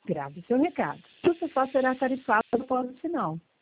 Grave seu recado. O sofá será tarifado após o sinal.